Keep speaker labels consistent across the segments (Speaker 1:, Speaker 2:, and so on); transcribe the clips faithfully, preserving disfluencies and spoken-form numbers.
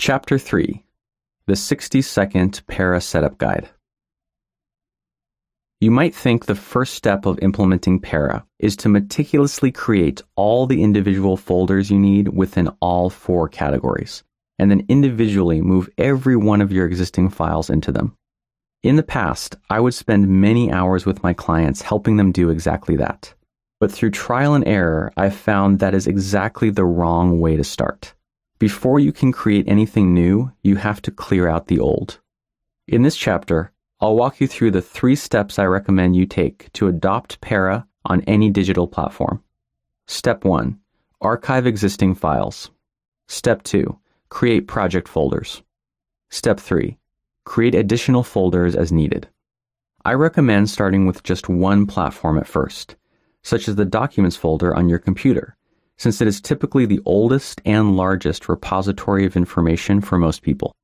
Speaker 1: Chapter three. The sixty second Para Setup Guide. You might think the first step of implementing Para is to meticulously create all the individual folders you need within all four categories, and then individually move every one of your existing files into them. In the past, I would spend many hours with my clients helping them do exactly that. But through trial and error, I've found that is exactly the wrong way to start. Before you can create anything new, you have to clear out the old. In this chapter, I'll walk you through the three steps I recommend you take to adopt Para on any digital platform. Step one, archive existing files. Step two, create project folders. Step three, create additional folders as needed. I recommend starting with just one platform at first, such as the Documents folder on your computer, since it is typically the oldest and largest repository of information for most people.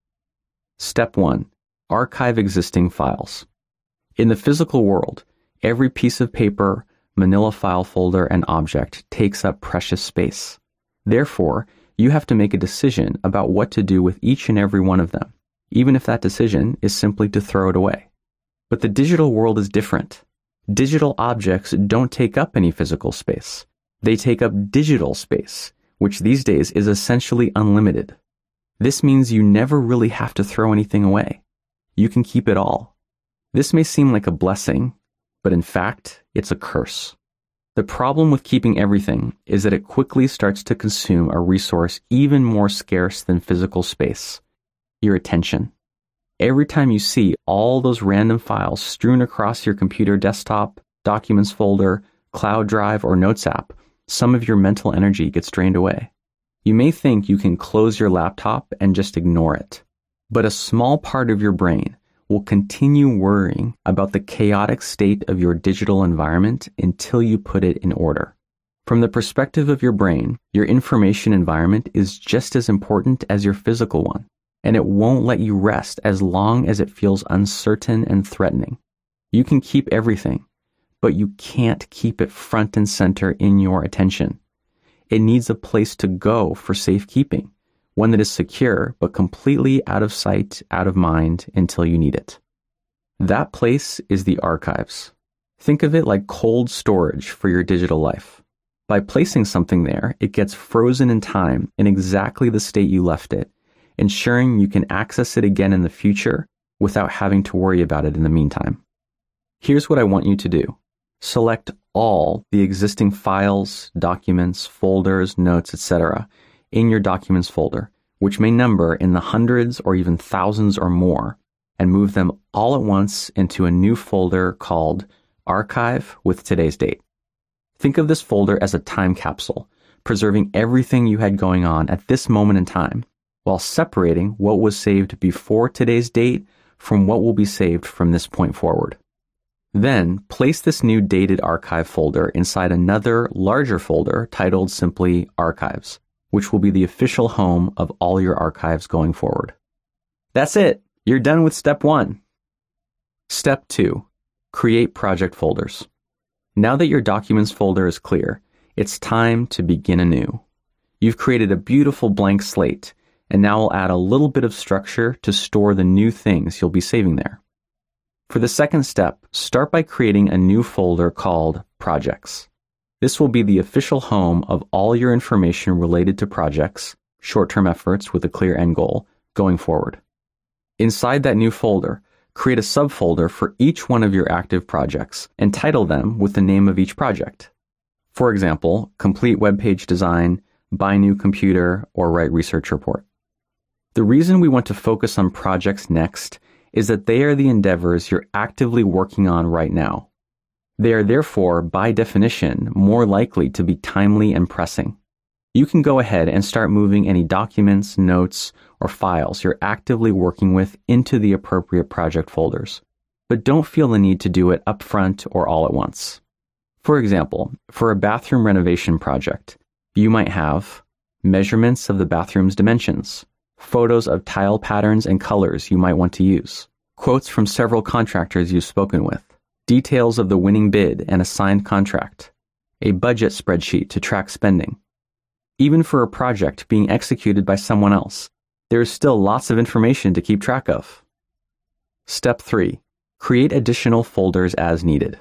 Speaker 1: Step one, archive existing files. In the physical world, every piece of paper, manila file folder, and object takes up precious space. Therefore, you have to make a decision about what to do with each and every one of them, even if that decision is simply to throw it away. But the digital world is different. Digital objects don't take up any physical space. They take up digital space, which these days is essentially unlimited. This means you never really have to throw anything away. You can keep it all. This may seem like a blessing, but in fact, it's a curse. The problem with keeping everything is that it quickly starts to consume a resource even more scarce than physical space: your attention. Every time you see all those random files strewn across your computer desktop, Documents folder, Cloud Drive, or Notes app, some of your mental energy gets drained away. You may think you can close your laptop and just ignore it, but a small part of your brain will continue worrying about the chaotic state of your digital environment until you put it in order. From the perspective of your brain, your information environment is just as important as your physical one, and it won't let you rest as long as it feels uncertain and threatening. You can keep everything, but you can't keep it front and center in your attention. It needs a place to go for safekeeping, one that is secure but completely out of sight, out of mind until you need it. That place is the archives. Think of it like cold storage for your digital life. By placing something there, it gets frozen in time in exactly the state you left it, ensuring you can access it again in the future without having to worry about it in the meantime. Here's what I want you to do. Select all the existing files, documents, folders, notes, et cetera in your Documents folder, which may number in the hundreds or even thousands or more, and move them all at once into a new folder called Archive with today's date. Think of this folder as a time capsule, preserving everything you had going on at this moment in time, while separating what was saved before today's date from what will be saved from this point forward. Then, place this new dated archive folder inside another, larger folder titled simply Archives, which will be the official home of all your archives going forward. That's it! You're done with step one. Step two. Create project folders. Now that your Documents folder is clear, it's time to begin anew. You've created a beautiful blank slate, and now we'll add a little bit of structure to store the new things you'll be saving there. For the second step, start by creating a new folder called Projects. This will be the official home of all your information related to projects, short-term efforts with a clear end goal, going forward. Inside that new folder, create a subfolder for each one of your active projects and title them with the name of each project. For example, Complete Web Page Design, Buy New Computer, or Write Research Report. The reason we want to focus on projects next is that they are the endeavors you're actively working on right now. They are therefore, by definition, more likely to be timely and pressing. You can go ahead and start moving any documents, notes, or files you're actively working with into the appropriate project folders, but don't feel the need to do it upfront or all at once. For example, for a bathroom renovation project, you might have measurements of the bathroom's dimensions, photos of tile patterns and colors you might want to use, quotes from several contractors you've spoken with, details of the winning bid and a signed contract, a budget spreadsheet to track spending. Even for a project being executed by someone else, there is still lots of information to keep track of. Step three. Create additional folders as needed.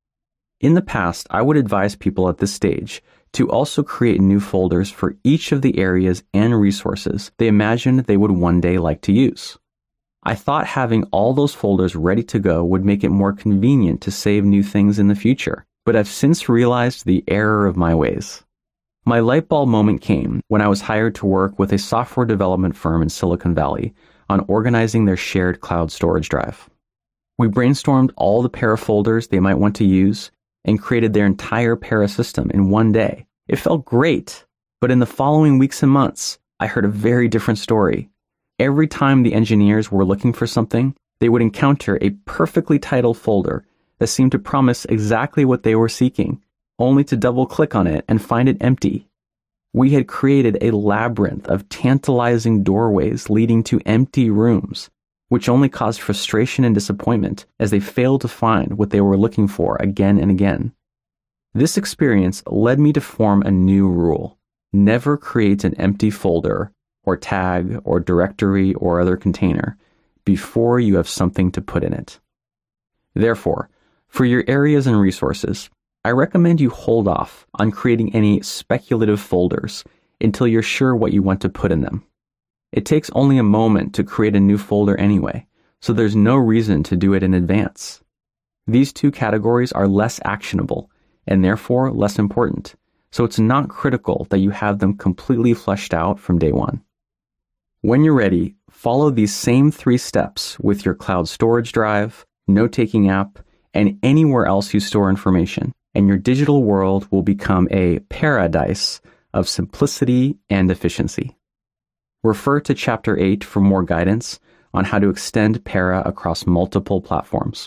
Speaker 1: In the past, I would advise people at this stage to also create new folders for each of the areas and resources they imagined they would one day like to use. I thought having all those folders ready to go would make it more convenient to save new things in the future, but I've since realized the error of my ways. My light bulb moment came when I was hired to work with a software development firm in Silicon Valley on organizing their shared cloud storage drive. We brainstormed all the Para folders they might want to use and created their entire Para system in one day. It felt great, but in the following weeks and months, I heard a very different story. Every time the engineers were looking for something, they would encounter a perfectly titled folder that seemed to promise exactly what they were seeking, only to double-click on it and find it empty. We had created a labyrinth of tantalizing doorways leading to empty rooms, which only caused frustration and disappointment as they failed to find what they were looking for again and again. This experience led me to form a new rule. Never create an empty folder or tag or directory or other container before you have something to put in it. Therefore, for your areas and resources, I recommend you hold off on creating any speculative folders until you're sure what you want to put in them. It takes only a moment to create a new folder anyway, so there's no reason to do it in advance. These two categories are less actionable and therefore less important, so it's not critical that you have them completely fleshed out from day one. When you're ready, follow these same three steps with your cloud storage drive, note-taking app, and anywhere else you store information, and your digital world will become a paradise of simplicity and efficiency. Refer to Chapter eight for more guidance on how to extend Para across multiple platforms.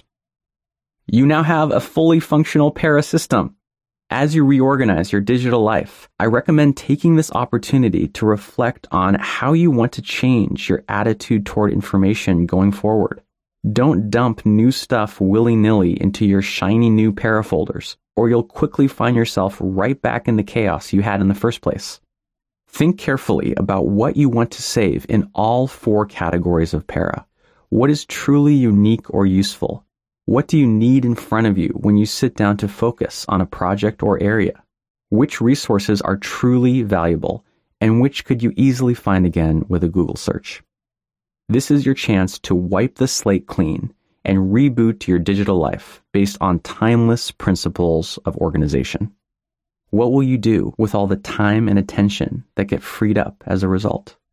Speaker 1: You now have a fully functional Para system. As you reorganize your digital life, I recommend taking this opportunity to reflect on how you want to change your attitude toward information going forward. Don't dump new stuff willy-nilly into your shiny new Para folders, or you'll quickly find yourself right back in the chaos you had in the first place. Think carefully about what you want to save in all four categories of Para. What is truly unique or useful? What do you need in front of you when you sit down to focus on a project or area? Which resources are truly valuable, and which could you easily find again with a Google search? This is your chance to wipe the slate clean and reboot your digital life based on timeless principles of organization. What will you do with all the time and attention that get freed up as a result?